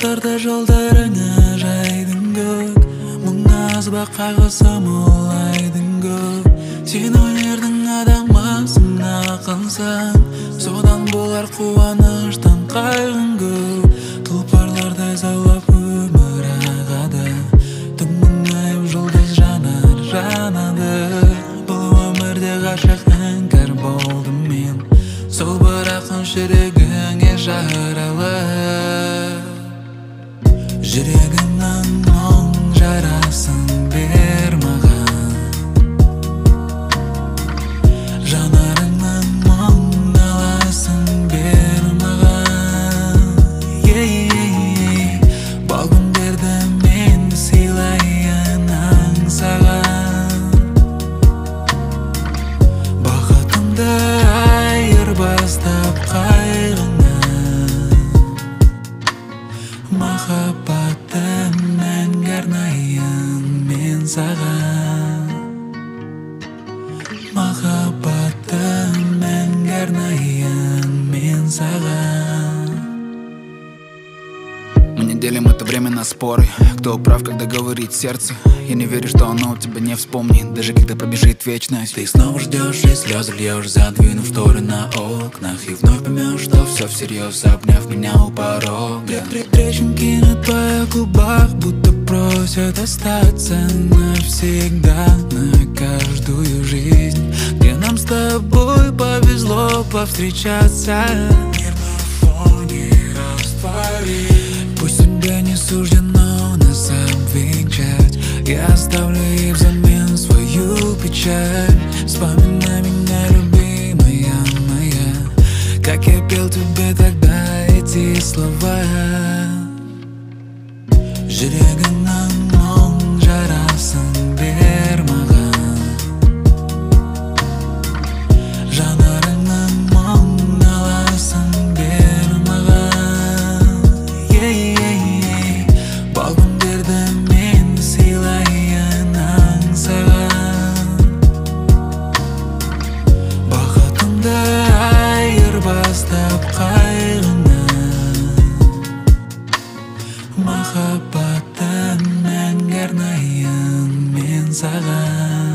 Тұлпарларда жолдарыңа жайдың көк, мұң азба қайғысы молайдың көк. Сен өнердің адамысың, ақынсың, содан болар қуаныштан қайғың көп. Тұлпарлардай заулап өмір ағады, түн мұңайып жұлдыз жанар жанады. Бұл өмірде ғашық іңкәр болдым мен, сол бір ақын жүрегіңе жаралы. Жүрегіңнің мұң жарасын бер маған, жанарыңның мұң наласын бер маған. Бұл күндерді мен сыйлайын аңсаған, бақытымды айырбастап қайғыңнан, махаббатым мәңгі арнайын мен саған. Махаббатым мәңгі арнайын мен саған. Мы не делим это время на споры, кто прав, когда говорит сердце. Я не верю, что оно у тебя не вспомнит, даже когда пробежит вечность. Ты снова ждешь и слезы льешь, задвинув шторы на окнах, и вновь поймешь, что все всерьез, обняв меня у порога. Трещинки на твоих губах будто просят остаться навсегда, на каждую жизнь, где нам с тобой повезло повстречаться. Мир на фоне растворит, пусть тебе не суждено нас обвенчать, я оставлю ей взамен свою печаль. Вспоминай меня, любимая моя, как я пел тебе тогда эти слова. Жүрегіңнің мұң жарасын бер маған, жанарыңның мұң наласын бер маған. Бұл күндерді мен сыйлайын аңсаған, бақытымды айырбастап қайғыңнан, махаббатым мәңгі арнайын мен саған.